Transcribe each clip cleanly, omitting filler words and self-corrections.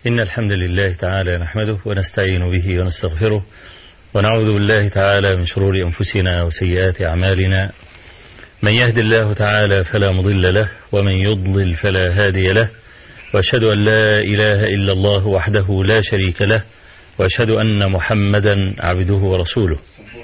إن الحمد لله تعالى نحمده ونستعين به ونستغفره ونعوذ بالله تعالى من شرور أنفسنا وسيئات أعمالنا. من يهد الله تعالى فلا مضل له ومن يضلل فلا هادي له، وأشهد أن لا إله إلا الله وحده لا شريك له، وأشهد أن محمدا عبده ورسوله.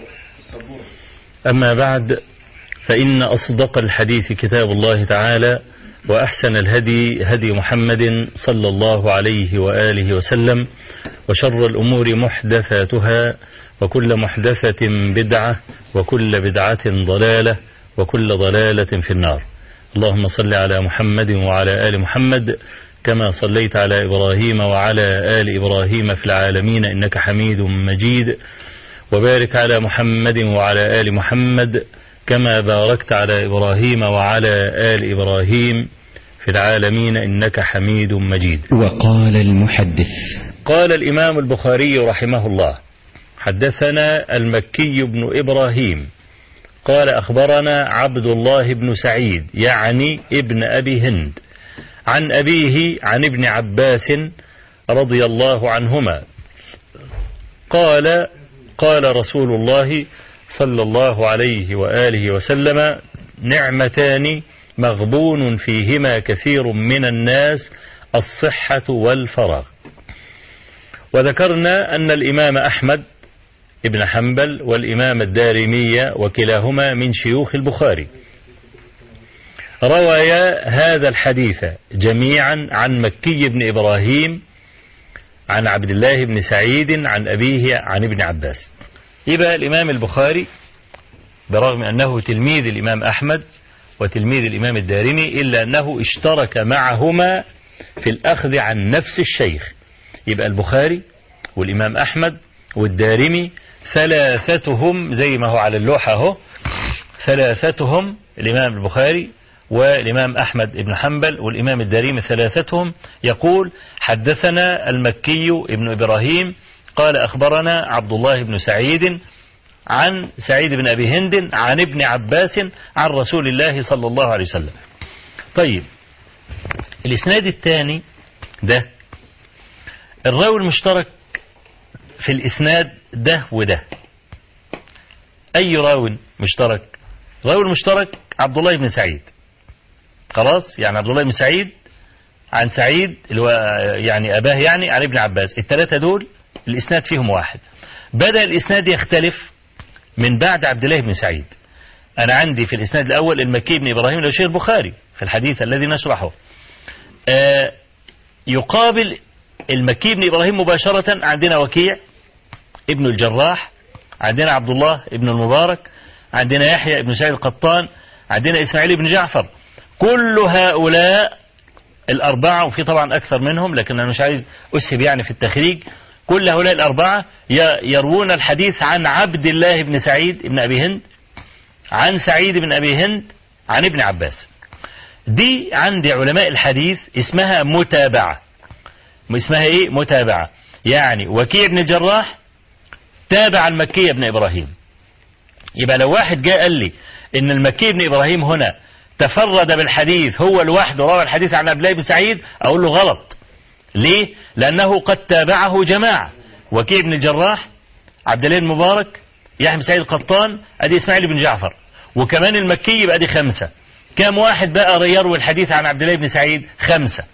أما بعد، فإن أصدق الحديث كتاب الله تعالى، وأحسن الهدي هدي محمد صلى الله عليه وآله وسلم، وشر الأمور محدثاتها، وكل محدثة بدعة، وكل بدعة ضلالة، وكل ضلالة في النار. اللهم صل على محمد وعلى آل محمد كما صليت على إبراهيم وعلى آل إبراهيم في العالمين إنك حميد مجيد، وبارك على محمد وعلى آل محمد كما باركت على إبراهيم وعلى آل إبراهيم في العالمين إنك حميد مجيد. وقال المحدث قال الإمام البخاري رحمه الله: حدثنا المكي بن إبراهيم قال أخبرنا عبد الله بن سعيد يعني ابن أبي هند عن أبيه عن ابن عباس رضي الله عنهما قال: قال رسول الله صلى الله عليه وآله وسلم: نعمتان مغبون فيهما كثير من الناس، الصحة والفراغ. وذكرنا أن الإمام أحمد ابن حنبل والإمام الدارمي وكلاهما من شيوخ البخاري روايا هذا الحديث جميعا عن مكي بن إبراهيم عن عبد الله بن سعيد عن أبيه عن ابن عباس. يبقى الإمام البخاري برغم أنه تلميذ الإمام أحمد وتلميذ الإمام الدارمي إلا أنه اشترك معهما في الأخذ عن نفس الشيخ. يبقى البخاري والإمام أحمد والدارمي ثلاثتهم زي ما هو على اللوحة اهو، ثلاثتهم الإمام البخاري والإمام أحمد بن حنبل والإمام الدارمي ثلاثتهم يقول: حدثنا المكي ابن إبراهيم قال أخبرنا عبد الله بن سعيد عن سعيد بن أبي هند عن ابن عباس عن رسول الله صلى الله عليه وسلم. طيب، الإسناد الثاني ده الراوي المشترك في الإسناد ده وده. أي راوي مشترك؟ راوي المشترك عبد الله بن سعيد، خلاص، يعني عبد الله بن سعيد عن سعيد اللي هو يعني أباه يعني عن ابن عباس. الثلاثة دول الإسناد فيهم واحد. بدأ الإسناد يختلف من بعد عبد الله بن سعيد. أنا عندي في الإسناد الأول المكي بن إبراهيم اللي هو شيخ البخاري في الحديث الذي نشرحه، يقابل المكي بن إبراهيم مباشرة عندنا وكيع ابن الجراح، عندنا عبد الله ابن المبارك، عندنا يحيى ابن سعيد القطان، عندنا إسماعيل بن جعفر. كل هؤلاء الأربعة، وفي طبعا أكثر منهم لكن أنا مش عايز أسهب يعني في التخريج، كل هؤلاء الأربعة يروون الحديث عن عبد الله بن سعيد بن أبي هند عن سعيد بن أبي هند عن ابن عباس. دي عند علماء الحديث اسمها متابعة. اسمها ايه؟ متابعة. يعني وكيع بن الجراح تابع المكي بن إبراهيم. يبقى لو واحد جاء قال لي ان المكي بن إبراهيم هنا تفرد بالحديث هو لوحده روى الحديث عن عبد الله بن سعيد، اقول له غلط. ليه؟ لأنه قد تابعه جماعة: وكيع بن الجراح، عبد الله المبارك، يحيى بن سعيد القطان، ادي اسماعيل بن جعفر، وكمان المكي، يبقى دي خمسة. كم واحد بقى يروي الحديث عن عبد الله بن سعيد؟ خمسة.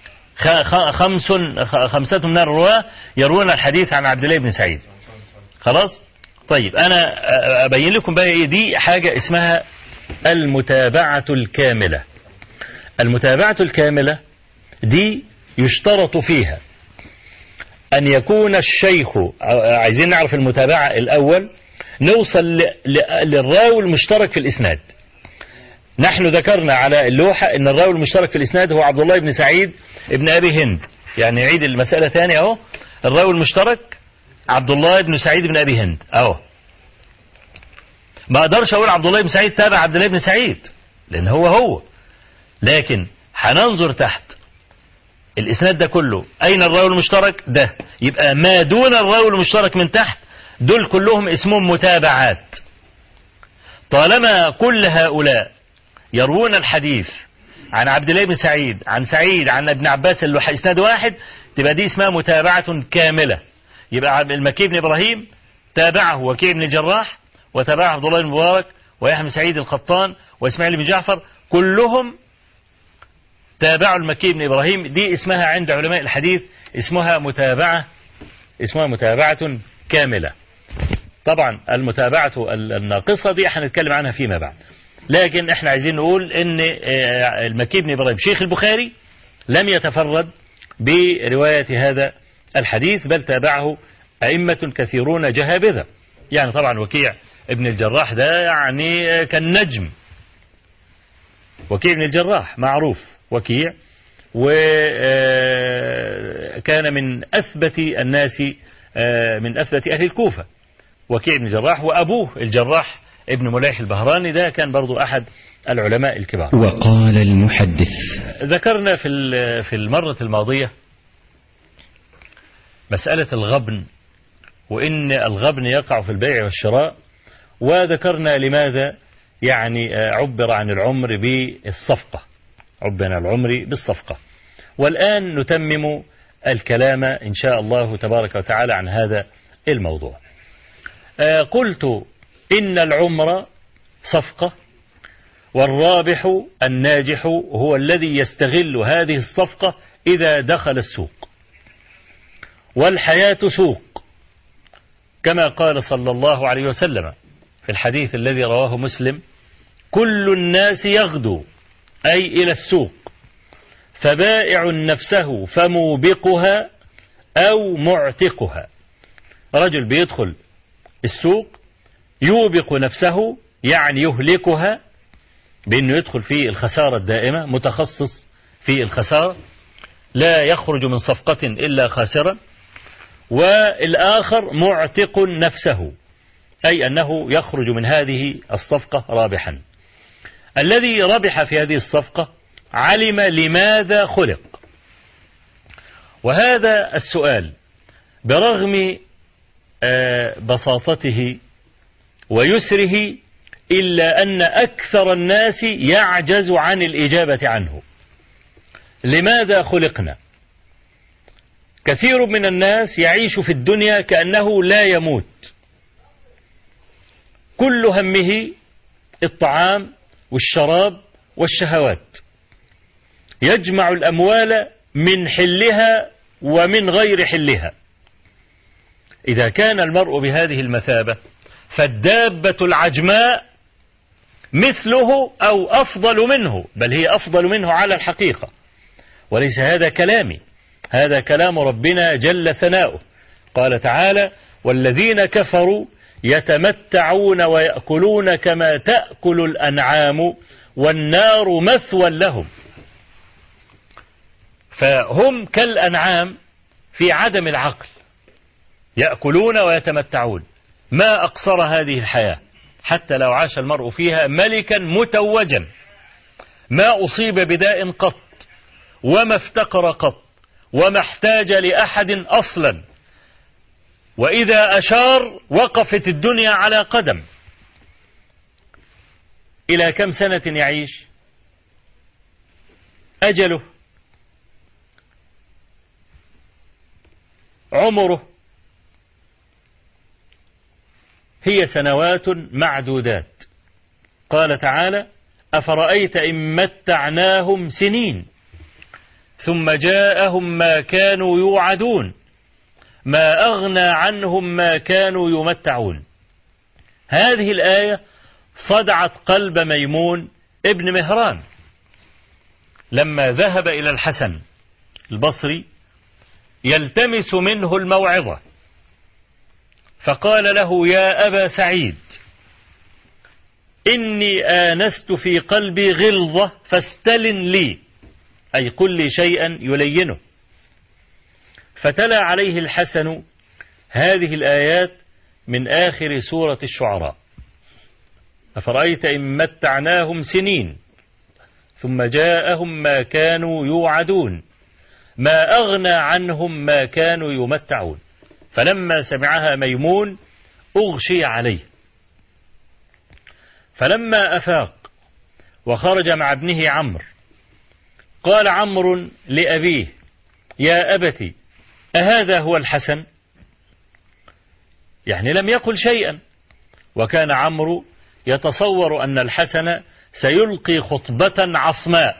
خمسة من الرواة يروون الحديث عن عبد الله بن سعيد. خلاص؟ طيب، أنا أبين لكم بقى إيه دي حاجة اسمها المتابعة الكاملة. المتابعة الكاملة دي يشترط فيها أن يكون الشيخ، عايزين نعرف المتابعة الأول، نوصل للراوي المشترك في الإسناد. نحن ذكرنا على اللوحة أن الراوي المشترك في الإسناد هو عبد الله بن سعيد ابن أبي هند. يعني عيد المسألة ثانية أهو، الراوي المشترك عبد الله بن سعيد بن أبي هند أهو. ما أقدرش أقول عبد الله بن سعيد تابع عبد الله بن سعيد لأن هو، لكن هننظر تحت الإسناد ده كله أين الراوي المشترك ده. يبقى ما دون الراوي المشترك من تحت دول كلهم اسمهم متابعات. طالما كل هؤلاء يروون الحديث عن عبد الله بن سعيد عن سعيد عن ابن عباس اللي إسناد واحد، تبقى دي اسمها متابعة كاملة. يبقى المكي بن إبراهيم تابعه وكيع بن الجراح، وتابعه عبد الله بن مبارك ويحيى بن سعيد القطان وإسماعيل بن جعفر، كلهم تابعوا المكي بن إبراهيم. دي اسمها عند علماء الحديث اسمها متابعة كاملة. طبعا المتابعة الناقصة دي هنتكلم عنها فيما بعد، لكن احنا عايزين نقول ان المكي بن إبراهيم شيخ البخاري لم يتفرد برواية هذا الحديث، بل تابعه أئمة كثيرون جهابذة. يعني طبعا وكيع ابن الجراح ده يعني كان نجم، وكيع ابن الجراح معروف وكيع، وكان من أثبت الناس، من أثبت أهل الكوفة وكيع ابن الجراح، وأبوه الجراح ابن مليح البهراني ده كان برضو أحد العلماء الكبار. وقال المحدث: ذكرنا في المرة الماضية مسألة الغبن، وإن الغبن يقع في البيع والشراء، وذكرنا لماذا يعني عبر عن العمر بالصفقة، والآن نتمم الكلام إن شاء الله تبارك وتعالى عن هذا الموضوع. قلت إن العمر صفقة، والرابح الناجح هو الذي يستغل هذه الصفقة إذا دخل السوق، والحياة سوق، كما قال صلى الله عليه وسلم في الحديث الذي رواه مسلم: كل الناس يغدو، أي إلى السوق، فبائع نفسه فموبقها أو معتقها. رجل بيدخل السوق يوبق نفسه، يعني يهلكها بأنه يدخل في الخسارة الدائمة، متخصص في الخسارة، لا يخرج من صفقة إلا خاسرا. والآخر معتق نفسه، أي أنه يخرج من هذه الصفقة رابحا. الذي ربح في هذه الصفقة علم لماذا خلق. وهذا السؤال برغم بساطته ويسره، إلا أن أكثر الناس يعجز عن الإجابة عنه. لماذا خلقنا؟ كثير من الناس يعيش في الدنيا كأنه لا يموت، كل همه الطعام والشراب والشهوات، يجمع الأموال من حلها ومن غير حلها. إذا كان المرء بهذه المثابة، فالدابة العجماء مثله أو أفضل منه، بل هي أفضل منه على الحقيقة. وليس هذا كلامي، هذا كلام ربنا جل ثناؤه. قال تعالى: والذين كفروا يتمتعون ويأكلون كما تأكل الأنعام والنار مثوى لهم. فهم كالأنعام في عدم العقل، يأكلون ويتمتعون. ما أقصر هذه الحياة، حتى لو عاش المرء فيها ملكا متوجا، ما أصيب بداء قط، وما افتقر قط، وما احتاج لأحد أصلا، وإذا أشار وقفت الدنيا على قدم. إلى كم سنة يعيش؟ أجله، عمره هي سنوات معدودات. قال تعالى: أفرأيت إن متعناهم سنين ثم جاءهم ما كانوا يوعدون ما أغنى عنهم ما كانوا يمتعون. هذه الآية صدعت قلب ميمون ابن مهران لما ذهب إلى الحسن البصري يلتمس منه الموعظة، فقال له: يا أبا سعيد، إني آنست في قلبي غلظة فاستلن لي، أي قل لي شيئا يلينه. فتلا عليه الحسن هذه الآيات من آخر سورة الشعراء: أفرأيت إن متعناهم سنين ثم جاءهم ما كانوا يوعدون ما أغنى عنهم ما كانوا يمتعون. فلما سمعها ميمون أغشي عليه، فلما أفاق وخرج مع ابنه عمرو قال عمرو لأبيه: يا أبت أهذا هو الحسن؟ يعني لم يقل شيئا. وكان عمرو يتصور أن الحسن سيلقي خطبة عصماء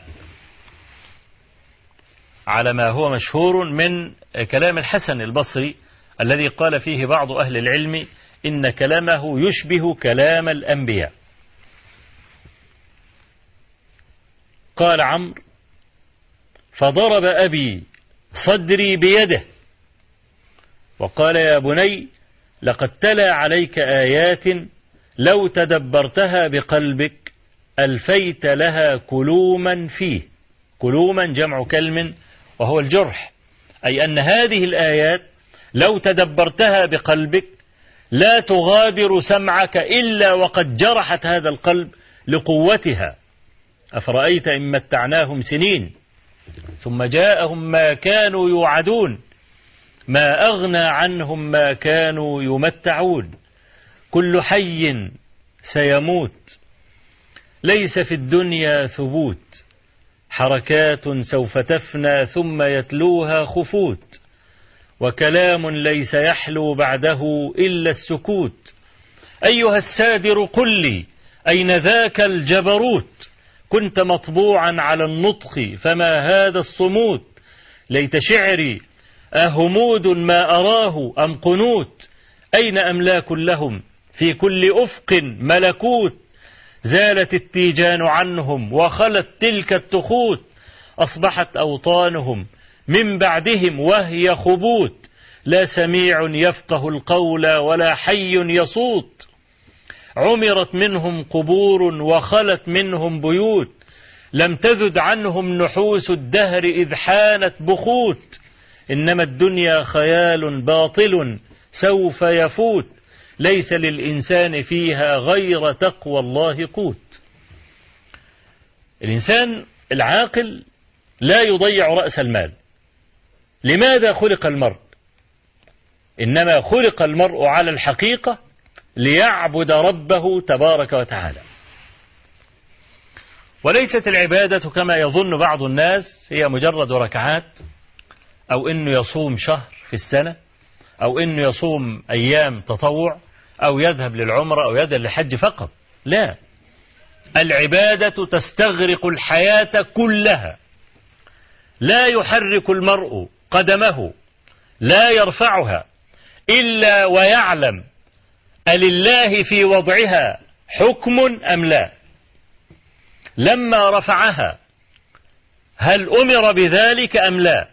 على ما هو مشهور من كلام الحسن البصري الذي قال فيه بعض أهل العلم إن كلامه يشبه كلام الأنبياء. قال عمرو: فضرب أبي صدري بيده وقال: يا بني، لقد تلا عليك آيات لو تدبرتها بقلبك ألفيت لها كلوما فيه. كلوما جمع كلم وهو الجرح، أي أن هذه الآيات لو تدبرتها بقلبك لا تغادر سمعك إلا وقد جرحت هذا القلب لقوتها. أفرأيت إن متعناهم سنين ثم جاءهم ما كانوا يوعدون ما أغنى عنهم ما كانوا يمتعون. كل حي سيموت ليس في الدنيا ثبوت. حركات سوف تفنى ثم يتلوها خفوت. وكلام ليس يحلو بعده إلا السكوت. أيها السادر قل لي أين ذاك الجبروت؟ كنت مطبوعا على النطق فما هذا الصمود؟ ليت شعري أهمود ما أراه أم قنوت؟ أين أملاك لهم في كل أفق ملكوت؟ زالت التيجان عنهم وخلت تلك التخوت. أصبحت أوطانهم من بعدهم وهي خبوت. لا سميع يفقه القول ولا حي يصوت. عمرت منهم قبور وخلت منهم بيوت. لم تذد عنهم نحوس الدهر إذ حانت بخوت. إنما الدنيا خيال باطل سوف يفوت. ليس للإنسان فيها غير تقوى الله قوت. الإنسان العاقل لا يضيع رأس المال. لماذا خلق المرء؟ إنما خلق المرء على الحقيقة ليعبد ربه تبارك وتعالى. وليست العبادة كما يظن بعض الناس هي مجرد ركعات، أو إنه يصوم شهر في السنة، أو إنه يصوم أيام تطوع، أو يذهب للعمرة أو يذهب للحج فقط. لا، العبادة تستغرق الحياة كلها. لا يحرك المرء قدمه، لا يرفعها إلا ويعلم ألله في وضعها حكم أم لا. لما رفعها هل أمر بذلك أم لا؟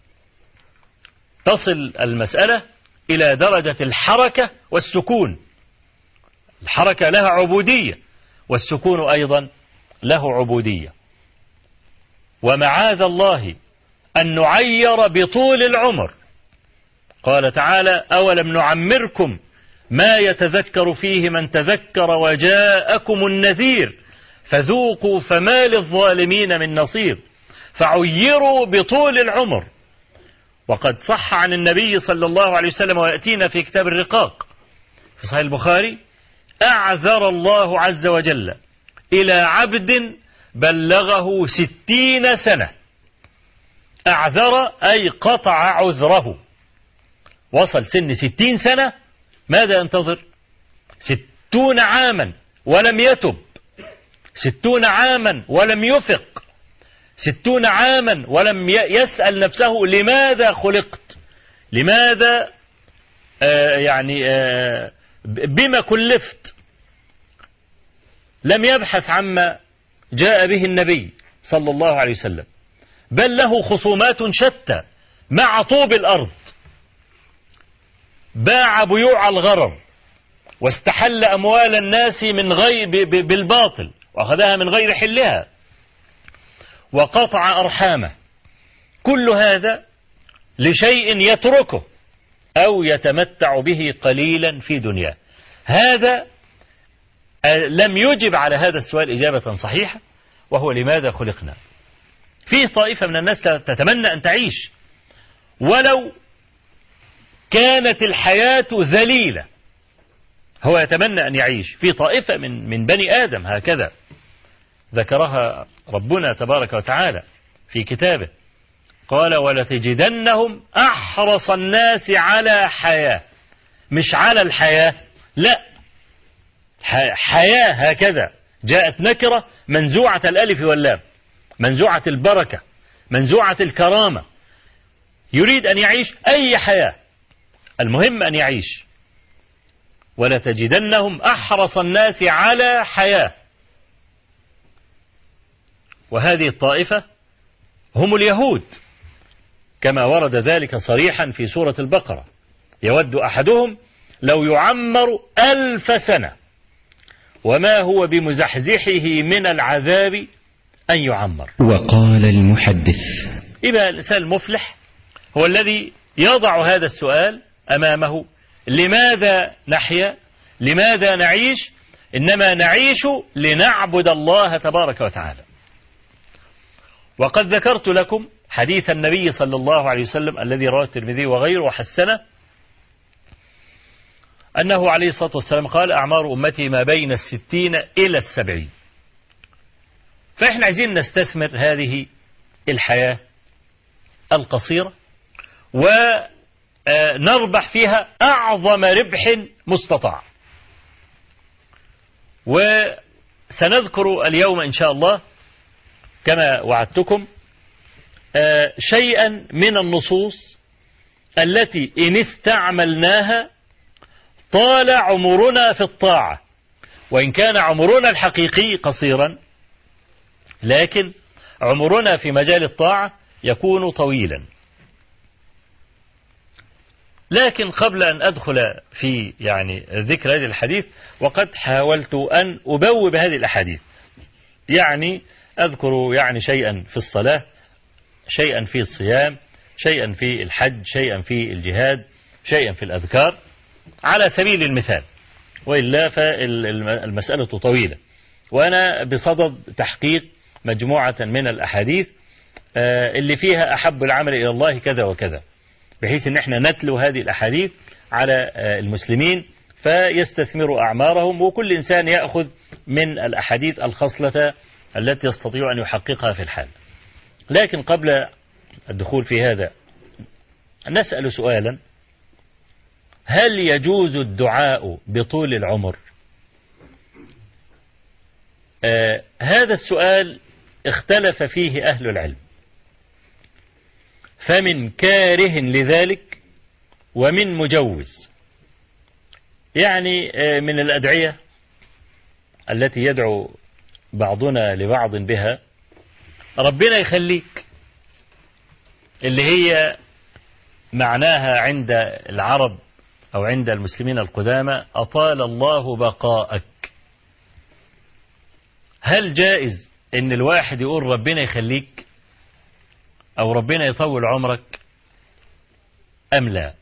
تصل المسألة إلى درجة الحركة والسكون. الحركة لها عبودية والسكون أيضا له عبودية. ومعاذ الله أن نعير بطول العمر. قال تعالى: أولم نعمركم ما يتذكر فيه من تذكر وجاءكم النذير فذوقوا فما للظالمين من نصير. فعيروا بطول العمر. وقد صح عن النبي صلى الله عليه وسلم، ويأتينا في كتاب الرقاق في صحيح البخاري: أعذر الله عز وجل إلى عبد بلغه 60 سنة. أعذر أي قطع عذره. وصل سن 60 سنة، ماذا ينتظر؟ 60 عاما ولم يتب، 60 عاما ولم يفق، 60 عاما ولم يسأل نفسه لماذا خلقت، لماذا بما كلفت. لم يبحث عما جاء به النبي صلى الله عليه وسلم، بل له خصومات شتى مع طوب الأرض. باع بيوع الغرر واستحل أموال الناس من غير بالباطل وأخذها من غير حلها، وقطع أرحامه. كل هذا لشيء يتركه أو يتمتع به قليلا في دنياه. هذا لم يجب على هذا السؤال إجابة صحيحة، وهو لماذا خلقنا. فيه طائفة من الناس تتمنى أن تعيش ولو كانت الحياة ذليلة، هو يتمنى أن يعيش. في طائفة من بني آدم هكذا ذكرها ربنا تبارك وتعالى في كتابه: قال ولتجدنهم أحرص الناس على حياة، مش على الحياة، لا، حياة هكذا جاءت نكرة منزوعة الألف واللام، منزوعة البركة، منزوعة الكرامة، يريد أن يعيش أي حياة، المهم أن يعيش. ولتجدنهم أحرص الناس على حياة، وهذه الطائفة هم اليهود كما ورد ذلك صريحا في سورة البقرة: يود أحدهم لو يعمر 1000 سنة وما هو بمزحزحه من العذاب أن يعمر. وقال المحدث: إذا الإنسان المفلح هو الذي يضع هذا السؤال أمامه: لماذا نحيا؟ لماذا نعيش؟ إنما نعيش لنعبد الله تبارك وتعالى. وقد ذكرت لكم حديث النبي صلى الله عليه وسلم الذي رواه الترمذي وغيره وحسنه، أنه عليه الصلاة والسلام قال: أعمار أمتي ما بين 60 إلى 70. فإحنا عايزين نستثمر هذه الحياة القصيرة ونربح فيها أعظم ربح مستطاع. وسنذكر اليوم إن شاء الله كما وعدتكم شيئا من النصوص التي إن استعملناها طال عمرنا في الطاعة، وإن كان عمرنا الحقيقي قصيرا لكن عمرنا في مجال الطاعة يكون طويلا. لكن قبل أن أدخل في ذكر هذه الحديث، وقد حاولت أن أبوب هذه الأحاديث، أذكر شيئا في الصلاة، شيئا في الصيام، شيئا في الحج، شيئا في الجهاد، شيئا في الأذكار على سبيل المثال، وإلا فالمسألة طويلة، وأنا بصدد تحقيق مجموعة من الأحاديث اللي فيها أحب العمل إلى الله كذا وكذا، بحيث أن احنا نتلو هذه الأحاديث على المسلمين فيستثمروا أعمارهم، وكل إنسان يأخذ من الأحاديث الخصلة التي يستطيع أن يحققها في الحال. لكن قبل الدخول في هذا نسأل سؤالا: هل يجوز الدعاء بطول العمر؟ هذا السؤال اختلف فيه أهل العلم، فمن كاره لذلك ومن مجوز. من الأدعية التي يدعو بعضنا لبعض بها: ربنا يخليك، اللي هي معناها عند العرب أو عند المسلمين القدامى: أطال الله بقاءك. هل جائز إن الواحد يقول ربنا يخليك أو ربنا يطول عمرك أم لا؟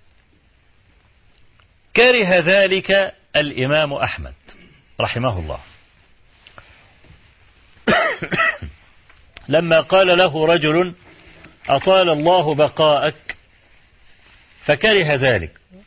كره ذلك الإمام أحمد رحمه الله لما قال له رجل: أطال الله بقاءك، فكره ذلك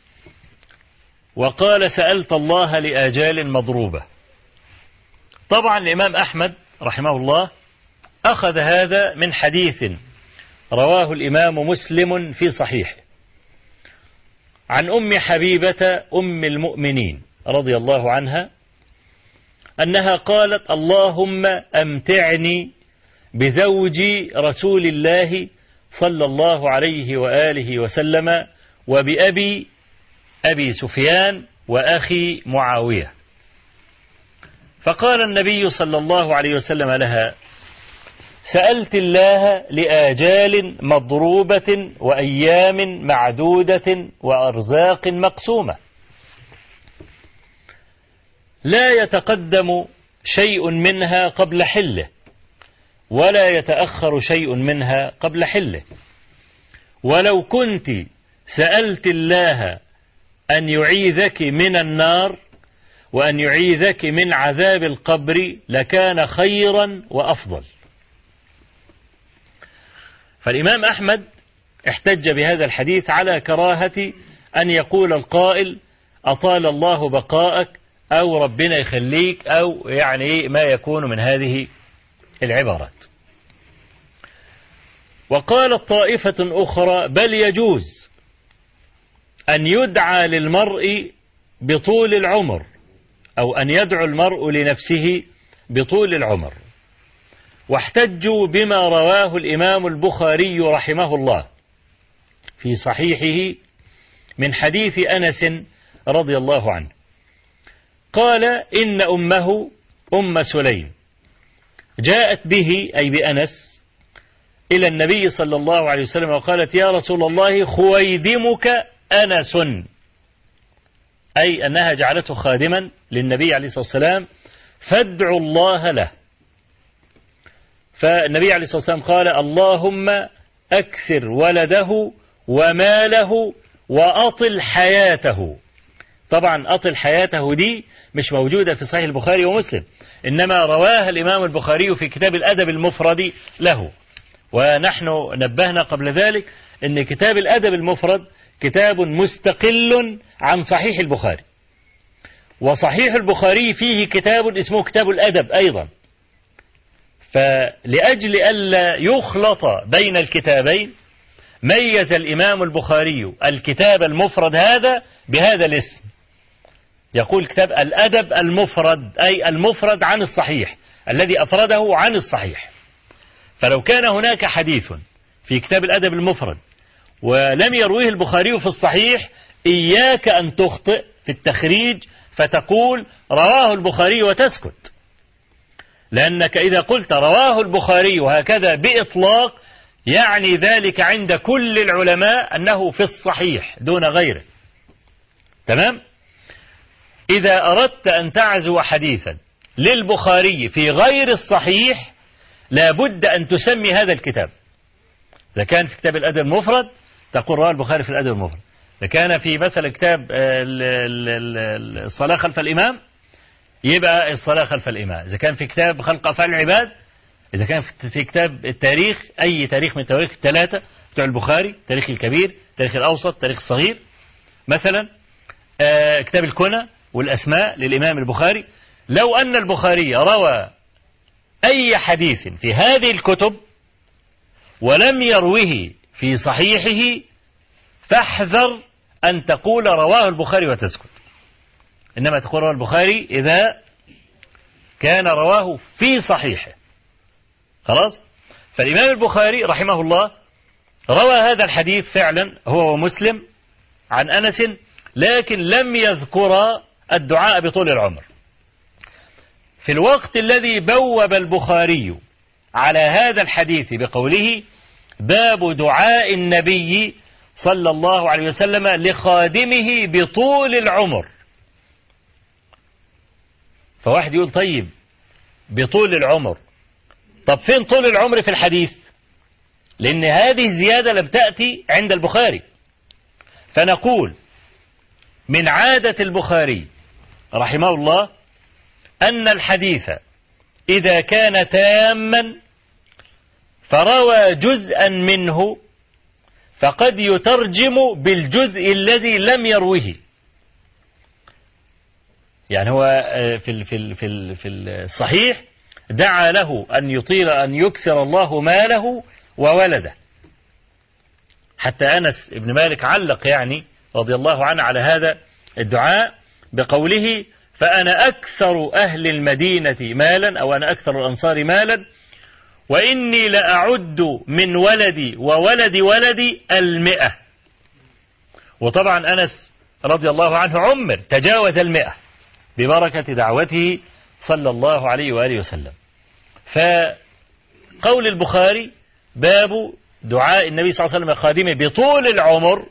وقال: سألت الله لآجال مضروبة. طبعا الإمام أحمد رحمه الله أخذ هذا من حديث رواه الإمام مسلم في صحيحه عن أم حبيبة أم المؤمنين رضي الله عنها أنها قالت: اللهم أمتعني بزوج رسول الله صلى الله عليه وآله وسلم وبأبي أبي سفيان وأخي معاوية. فقال النبي صلى الله عليه وسلم لها: سألت الله لآجال مضروبة وأيام معدودة وأرزاق مقسومة، لا يتقدم شيء منها قبل حله ولا يتأخر شيء منها قبل حله، ولو كنت سألت الله أن يعيذك من النار وأن يعيذك من عذاب القبر لكان خيرا وأفضل. فالإمام أحمد احتج بهذا الحديث على كراهة أن يقول القائل: أطال الله بقاءك، أو ربنا يخليك، أو ما يكون من هذه العبارات. وقالت طائفة أخرى بل يجوز أن يدعى للمرء بطول العمر، أو أن يدعو المرء لنفسه بطول العمر، واحتجوا بما رواه الإمام البخاري رحمه الله في صحيحه من حديث أنس رضي الله عنه قال إن أمه أم سليم جاءت به أي بأنس إلى النبي صلى الله عليه وسلم وقالت يا رسول الله خويدمك أنس، أي أنها جعلته خادما للنبي عليه الصلاة والسلام فادعوا الله له. فالنبي عليه الصلاة والسلام قال اللهم أكثر ولده وماله وأطل حياته. طبعا أطل حياته دي مش موجودة في صحيح البخاري ومسلم، إنما رواها الإمام البخاري في كتاب الأدب المفرد له. ونحن نبهنا قبل ذلك أن كتاب الأدب المفرد كتاب مستقل عن صحيح البخاري، وصحيح البخاري فيه كتاب اسمه كتاب الأدب أيضا. فلأجل ألا يخلط بين الكتابين ميز الإمام البخاري الكتاب المفرد هذا بهذا الاسم، يقول كتاب الأدب المفرد، أي المفرد عن الصحيح الذي أفرده عن الصحيح. فلو كان هناك حديث في كتاب الأدب المفرد ولم يرويه البخاري في الصحيح إياك أن تخطئ في التخريج فتقول رواه البخاري وتسكت، لأنك إذا قلت رواه البخاري وهكذا بإطلاق يعني ذلك عند كل العلماء أنه في الصحيح دون غيره. تمام؟ إذا أردت أن تعزو حديثا للبخاري في غير الصحيح لابد أن تسمي هذا الكتاب. إذا كان في كتاب الأدب المفرد تقول رواه البخاري في الأدب المفرد، إذا كان في مثلا كتاب الصلاة خلف الإمام يبقى الصلاة خلف الإمام، إذا كان في كتاب خلق أفعال العباد، إذا كان في كتاب التاريخ أي تاريخ من التواريخ الثلاثة بتوع البخاري، التاريخ الكبير، التاريخ الأوسط، التاريخ الصغير مثلا، كتاب الكنى والأسماء للإمام البخاري. لو أن البخاري روى أي حديث في هذه الكتب ولم يروه في صحيحه فاحذر أن تقول رواه البخاري وتسكت، إنما تقول رواه البخاري إذا كان رواه في صحيحه. خلاص؟ فالإمام البخاري رحمه الله روى هذا الحديث فعلا هو ومسلم عن أنس، لكن لم يذكر الدعاء بطول العمر. في الوقت الذي بوب البخاري على هذا الحديث بقوله باب دعاء النبي صلى الله عليه وسلم لخادمه بطول العمر. فواحد يقول طيب بطول العمر، طب فين طول العمر في الحديث؟ لأن هذه الزيادة لم تأتي عند البخاري. فنقول من عادة البخاري رحمه الله أن الحديث إذا كان تاما فروى جزءا منه فقد يترجم بالجزء الذي لم يروه. يعني هو في الصحيح دعا له أن يطيل أن يكثر الله ماله وولده، حتى أنس بن مالك علق يعني رضي الله عنه على هذا الدعاء بقوله فأنا أكثر أهل المدينة مالا، أو أنا أكثر الأنصار مالا، وإني لأعد من ولدي وولد ولدي 100. وطبعا أنس رضي الله عنه عمر تجاوز 100 ببركة دعوته صلى الله عليه وآله وسلم. فقول البخاري باب دعاء النبي صلى الله عليه وسلم خادمه بطول العمر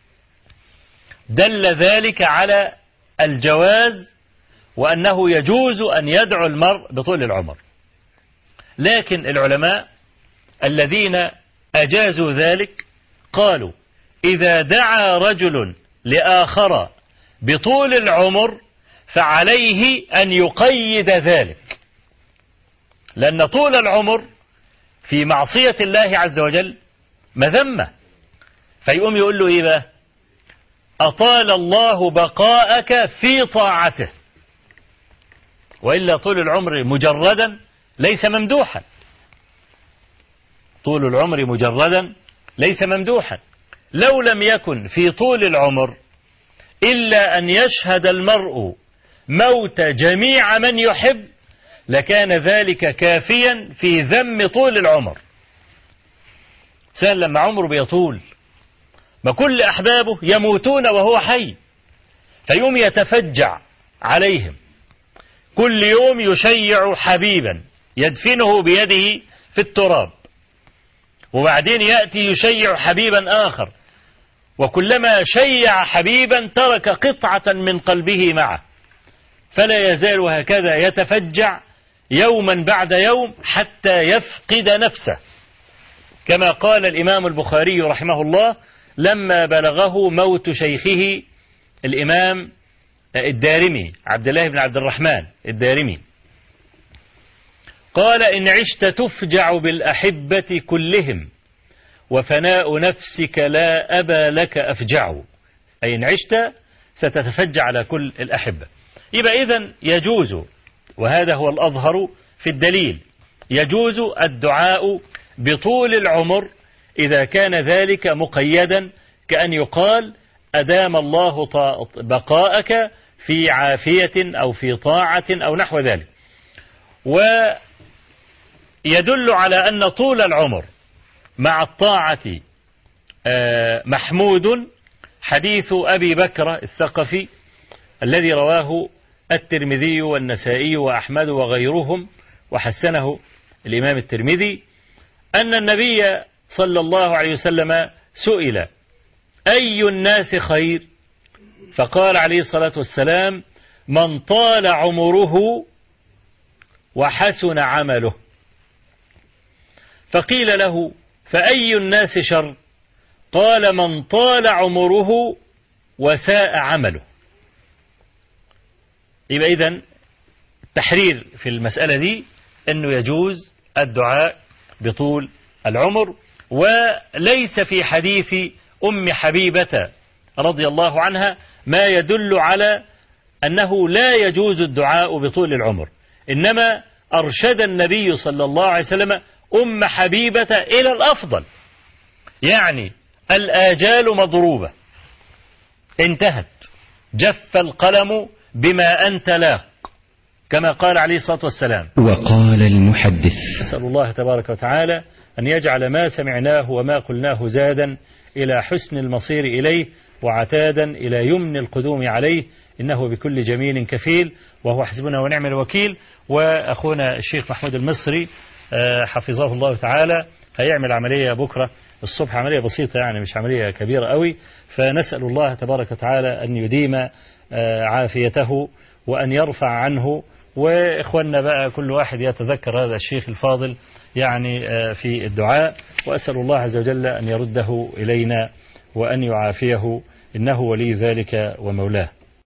دل ذلك على الجواز وأنه يجوز أن يدعو المرء بطول العمر. لكن العلماء الذين أجازوا ذلك قالوا إذا دعا رجل لآخر بطول العمر فعليه أن يقيد ذلك، لأن طول العمر في معصية الله عز وجل مذمة. فيقوم يقول له إيه بقى؟ أطال الله بقاءك في طاعته، وإلا طول العمر مجردا ليس ممدوحا. طول العمر مجردا ليس ممدوحا. لو لم يكن في طول العمر إلا أن يشهد المرء موت جميع من يحب لكان ذلك كافيا في ذم طول العمر. سأل لما عمره بيطول ما كل أحبابه يموتون وهو حي، فيوم يتفجع عليهم، كل يوم يشيع حبيبا يدفنه بيده في التراب، وبعدين يأتي يشيع حبيبا آخر، وكلما شيع حبيبا ترك قطعة من قلبه معه، فلا يزال هكذا يتفجع يوما بعد يوم حتى يفقد نفسه، كما قال الإمام البخاري رحمه الله لما بلغه موت شيخه الإمام الدارمي عبد الله بن عبد الرحمن الدارمي، قال إن عشت تفجع بالأحبة كلهم وفناء نفسك لا أبا لك أفجع، أي إن عشت ستتفجع على كل الأحبة. يبقى إذن يجوز، وهذا هو الأظهر في الدليل، يجوز الدعاء بطول العمر إذا كان ذلك مقيدا، كأن يقال أدام الله بقاءك في عافية أو في طاعة أو نحو ذلك. ويدل على أن طول العمر مع الطاعة محمود حديث أبي بكر الثقفي الذي رواه الترمذي والنسائي وأحمد وغيرهم وحسنه الإمام الترمذي، أن النبي صلى الله عليه وسلم سئل أي الناس خير؟ فقال عليه الصلاة والسلام من طال عمره وحسن عمله. فقيل له فأي الناس شر؟ قال من طال عمره وساء عمله. يبقى إذن التحرير في المسألة دي أنه يجوز الدعاء بطول العمر، وليس في حديث أم حبيبة رضي الله عنها ما يدل على أنه لا يجوز الدعاء بطول العمر، إنما أرشد النبي صلى الله عليه وسلم أم حبيبة إلى الأفضل، يعني الآجال مضروبة انتهت، جف القلم بما أنت لاق، كما قال عليه الصلاة والسلام. وقال المحدث: نسأل الله تبارك وتعالى أن يجعل ما سمعناه وما قلناه زادا إلى حسن المصير إليه وعتادا إلى يمن القدوم عليه، إنه بكل جميل كفيل وهو حسبنا ونعم الوكيل. وأخونا الشيخ محمود المصري حفظه الله تعالى هيعمل عملية بكرة الصبح، عملية بسيطة يعني مش عملية كبيرة قوي، فنسأل الله تبارك وتعالى أن يديم عافيته وأن يرفع عنه. وإخواننا بقى كل واحد يتذكر هذا الشيخ الفاضل يعني في الدعاء، وأسأل الله عز وجل أن يرده إلينا وأن يعافيه، إنه ولي ذلك ومولاه.